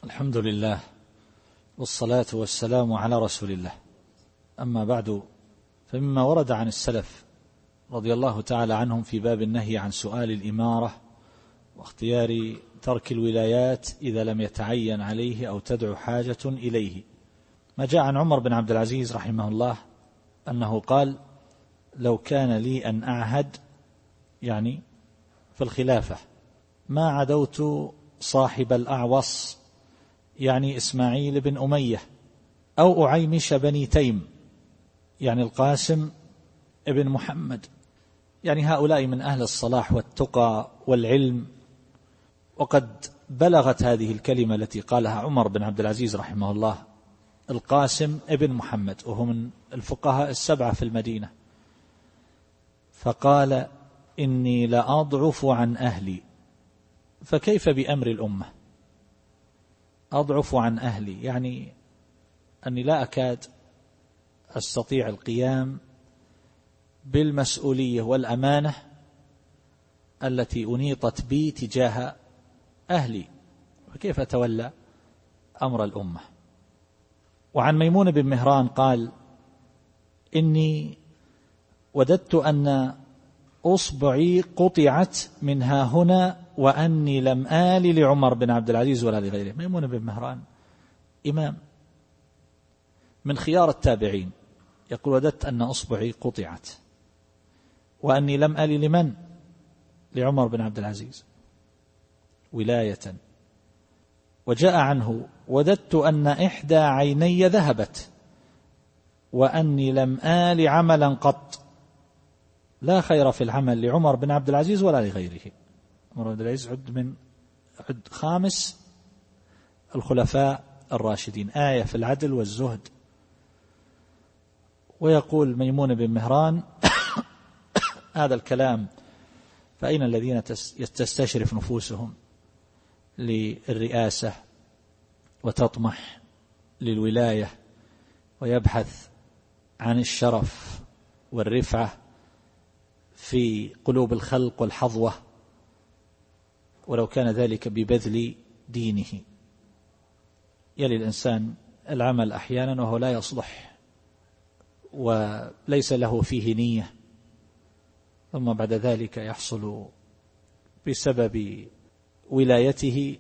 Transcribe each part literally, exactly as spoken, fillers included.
الحمد لله والصلاة والسلام على رسول الله. أما بعد، فمما ورد عن السلف رضي الله تعالى عنهم في باب النهي عن سؤال الإمارة واختيار ترك الولايات إذا لم يتعين عليه أو تدعو حاجة إليه، ما جاء عن عمر بن عبد العزيز رحمه الله أنه قال: لو كان لي أن أعهد يعني في الخلافة ما عدوت صاحب الأعوص يعني إسماعيل بن أمية أو أعيمش بني تيم يعني القاسم ابن محمد، يعني هؤلاء من أهل الصلاح والتقى والعلم. وقد بلغت هذه الكلمة التي قالها عمر بن عبد العزيز رحمه الله القاسم ابن محمد، وهو من الفقهاء السبعة في المدينة، فقال: إني لأضعف عن أهلي. فكيف بأمر الأمة؟ أضعف عن أهلي يعني أني لا أكاد أستطيع القيام بالمسؤولية والأمانة التي أنيطت بي تجاه أهلي، فكيف أتولى أمر الأمة؟ وعن ميمون بن مهران قال: إني وددت أن أصبعي قطعت منها هنا وأني لم آل لعمر بن عبد العزيز ولا لغيره. ميمون بن مهران إمام من خيار التابعين يقول: وددت أن أصبعي قطعت وأني لم آل لمن؟ لعمر بن عبد العزيز ولاية. وجاء عنه: وددت أن إحدى عيني ذهبت وأني لم آل عملا قط. لا خير في العمل لعمر بن عبد العزيز ولا لغيره. عمر بن عبد العزيز عد من عد خامس الخلفاء الراشدين، آية في العدل والزهد. ويقول ميمون بن مهران هذا الكلام: فأين الذين تستشرف نفوسهم للرئاسة وتطمح للولاية ويبحث عن الشرف والرفعة في قلوب الخلق والحظوة، ولو كان ذلك ببذل دينه. يلي الإنسان العمل أحيانا وهو لا يصلح وليس له فيه نية، ثم بعد ذلك يحصل بسبب ولايته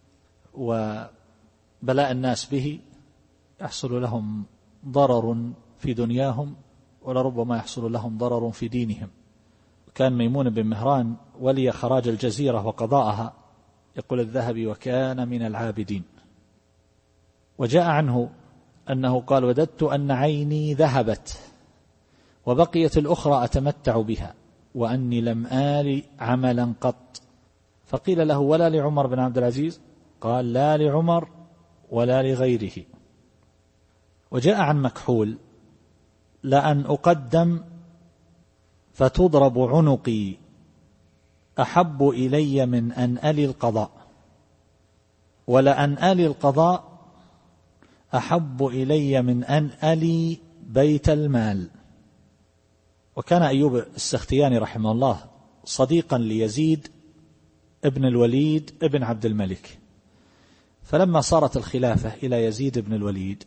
وبلاء الناس به يحصل لهم ضرر في دنياهم ولربما يحصل لهم ضرر في دينهم. كان ميمون بن مهران ولي خراج الجزيرة وقضاءها، يقول الذهبي: وكان من العابدين. وجاء عنه أنه قال: وددت أن عيني ذهبت وبقيت الأخرى أتمتع بها وأني لم آل عملا قط. فقيل له: ولا لعمر بن عبد العزيز؟ قال: لا لعمر ولا لغيره. وجاء عن مكحول: لأن أقدم فتضرب عنقي أحب إلي من أن ألي القضاء، ولأن ألي القضاء أحب إلي من أن ألي بيت المال. وكان أيوب السختياني رحمه الله صديقا ليزيد ابن الوليد ابن عبد الملك، فلما صارت الخلافة إلى يزيد بن الوليد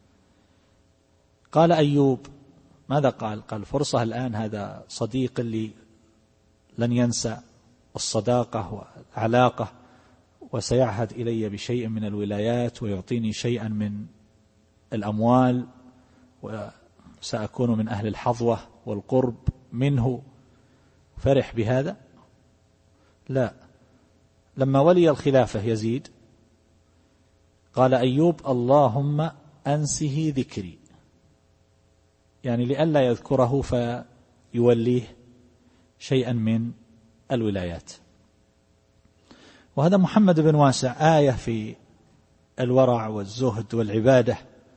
قال أيوب ماذا قال؟ قال: فرصة الآن، هذا صديق اللي لن ينسى الصداقة والعلاقة وسيعهد إلي بشيء من الولايات ويعطيني شيئا من الأموال وسأكون من أهل الحظوة والقرب منه. فرح بهذا؟ لا. لما ولي الخلافة يزيد قال أيوب: اللهم أنسه ذكري، يعني لئلا يذكره فيوليه شيئا من الولايات. وهذا محمد بن واسع آية في الورع والزهد والعبادة.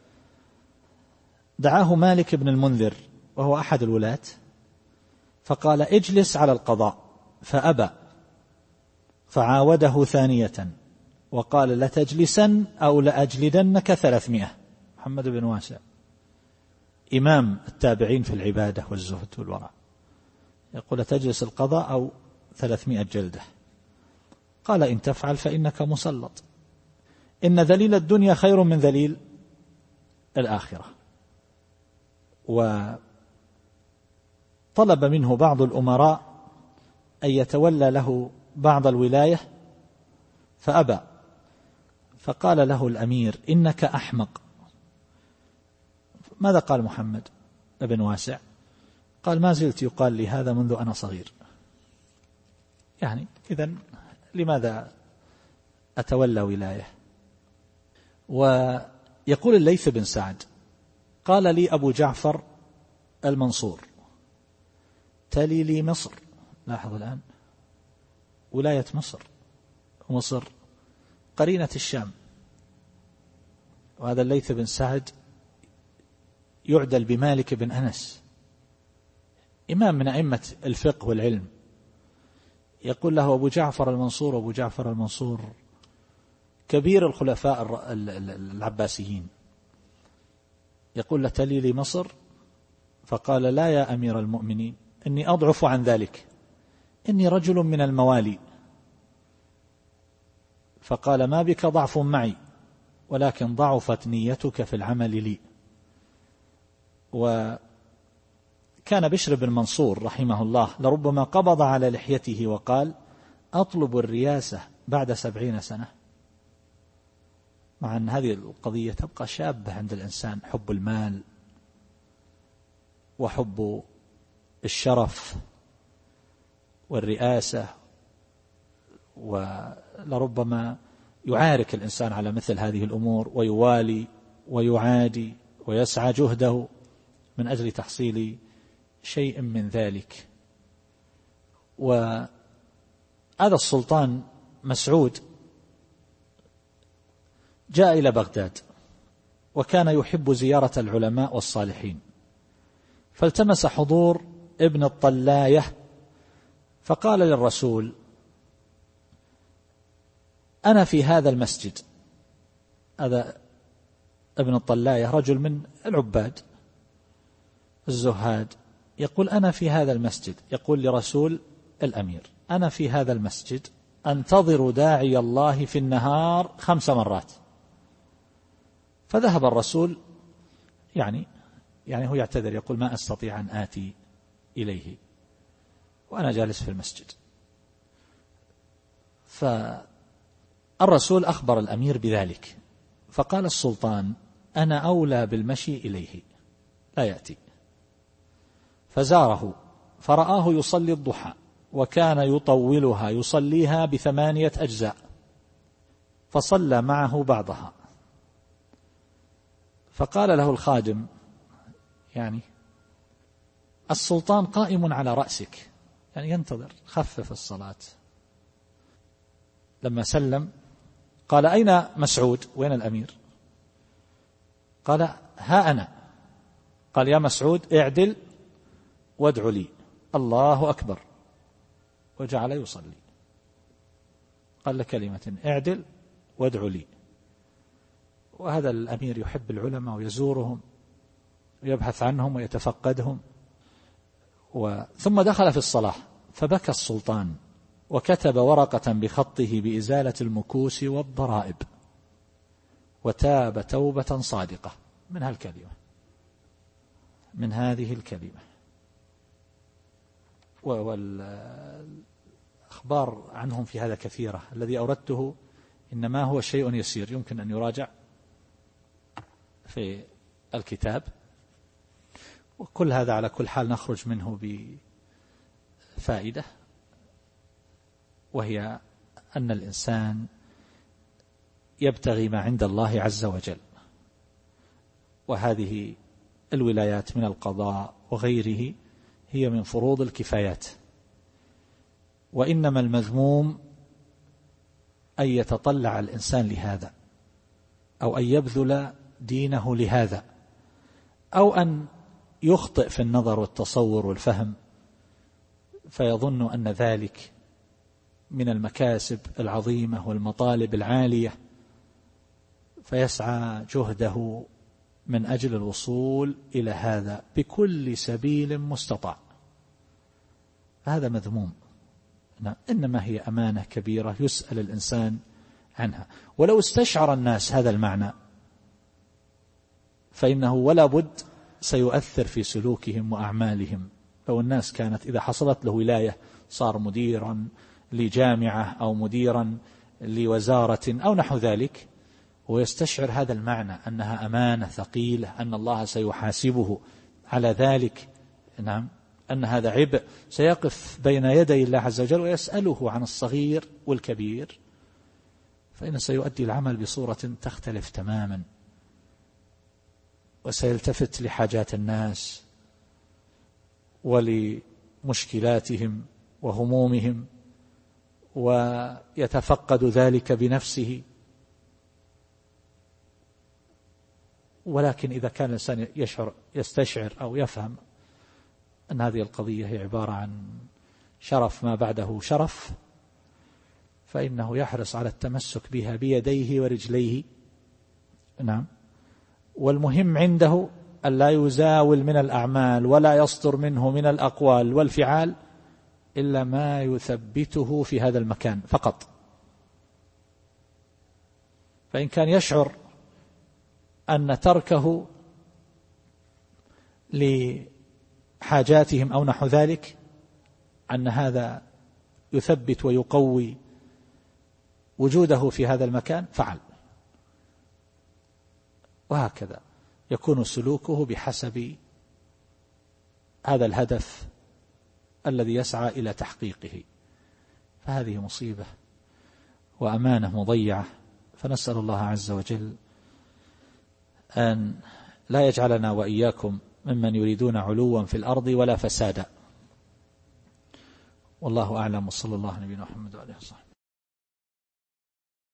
دعاه مالك بن المنذر وهو أحد الولاة فقال: اجلس على القضاء، فأبى، فعاوده ثانية وقال: لتجلسن أو لأجلدنك ثلاثمائة. محمد بن واسع إمام التابعين في العبادة والزهد والورع، يقول: تجلس القضاء أو ثلاثمائة جلدة. قال: إن تفعل فإنك مسلط. إن ذليل الدنيا خير من ذليل الآخرة. وطلب منه بعض الأمراء أن يتولى له بعض الولاية فأبى، فقال له الأمير: إنك أحمق. ماذا قال محمد بن واسع؟ قال: ما زلت يقال لي هذا منذ أنا صغير، يعني إذن لماذا أتولى ولاية؟ ويقول الليث بن سعد: قال لي أبو جعفر المنصور: تلي لي مصر. لاحظ الآن ولاية مصر، ومصر قرينة الشام. وهذا الليث بن سعد يعدل بمالك بن أنس، إمام من أئمة الفقه والعلم. يقول له أبو جعفر المنصور: أبو جعفر المنصور كبير الخلفاء العباسيين. يقول له: تلي لي مصر؟ فقال: لا يا أمير المؤمنين، إني أضعف عن ذلك، إني رجل من الموالي. فقال: ما بك ضعف معي، ولكن ضعفت نيتك في العمل لي. وكان بشر بن منصور رحمه الله لربما قبض على لحيته وقال: أطلب الرياسة بعد سبعين سنة. مع أن هذه القضية تبقى شابة عند الإنسان، حب المال وحب الشرف والرئاسة، ولربما يعارك الإنسان على مثل هذه الأمور، ويوالي ويعادي ويسعى جهده من أجل تحصيل شيء من ذلك. وهذا السلطان مسعود جاء إلى بغداد، وكان يحب زيارة العلماء والصالحين، فالتمس حضور ابن الطلاية، فقال للرسول: أنا في هذا المسجد. هذا ابن الطلاية رجل من العباد الزهاد، يقول: أنا في هذا المسجد، يقول لرسول الأمير: أنا في هذا المسجد أنتظر داعي الله في النهار خمس مرات. فذهب الرسول، يعني يعني هو يعتذر، يقول: ما أستطيع أن آتي إليه وأنا جالس في المسجد. فالرسول أخبر الأمير بذلك، فقال السلطان: أنا أولى بالمشي إليه، لا يأتي. فزاره فرآه يصلي الضحى، وكان يطولها، يصليها بثمانية أجزاء، فصلى معه بعضها. فقال له الخادم: يعني السلطان قائم على رأسك، يعني ينتظر، خفف الصلاة. لما سلم قال: أين مسعود؟ وين الأمير؟ قال: ها أنا. قال: يا مسعود، اعدل وادعو لي. الله أكبر، وجعل يصلي. قال له كلمة: اعدل وادعو لي. وهذا الأمير يحب العلماء ويزورهم ويبحث عنهم ويتفقدهم. ثم دخل في الصلاة، فبكى السلطان وكتب ورقة بخطه بإزالة المكوس والضرائب، وتاب توبة صادقة من هالكلمة، من هذه الكلمة. والأخبار عنهم في هذا كثيرة. الذي أوردته إنما هو شيء يسير، يمكن أن يراجع في الكتاب. وكل هذا على كل حال نخرج منه بفائدة، وهي أن الإنسان يبتغي ما عند الله عز وجل. وهذه الولايات من القضاء وغيره هي من فروض الكفايات، وإنما المذموم أن يتطلع الإنسان لهذا، أو أن يبذل دينه لهذا، أو أن يخطئ في النظر والتصور والفهم، فيظن أن ذلك من المكاسب العظيمة والمطالب العالية، فيسعى جهده من أجل الوصول إلى هذا بكل سبيل مستطاع. هذا مذموم. إنما هي أمانة كبيرة يسأل الإنسان عنها. ولو استشعر الناس هذا المعنى فإنه ولا بد سيؤثر في سلوكهم وأعمالهم. لو الناس كانت إذا حصلت له ولاية صار مديرا لجامعة أو مديرا لوزارة أو نحو ذلك، ويستشعر هذا المعنى أنها أمانة ثقيلة، أن الله سيحاسبه على ذلك، نعم، أن هذا عبء، سيقف بين يدي الله عز وجل ويسأله عن الصغير والكبير، فإن سيؤدي العمل بصورة تختلف تماما، وسيلتفت لحاجات الناس ولمشكلاتهم وهمومهم ويتفقد ذلك بنفسه. ولكن إذا كان الإنسان يشعر يستشعر أو يفهم أن هذه القضية هي عبارة عن شرف ما بعده شرف، فإنه يحرص على التمسك بها بيديه ورجليه، نعم. والمهم عنده أن لا يزاول من الأعمال ولا يصدر منه من الأقوال والفعال إلا ما يثبته في هذا المكان فقط. فإن كان يشعر أن تركه لحاجاتهم أو نحو ذلك أن هذا يثبت ويقوي وجوده في هذا المكان فعل، وهكذا يكون سلوكه بحسب هذا الهدف الذي يسعى إلى تحقيقه. فهذه مصيبة وأمانة مضيعة، فنسأل الله عز وجل أن لا يجعلنا وإياكم ممن يريدون علوا في الأرض ولا فسادا. والله أعلم، وصلى الله على نبينا محمد وعلى آله وصحبه.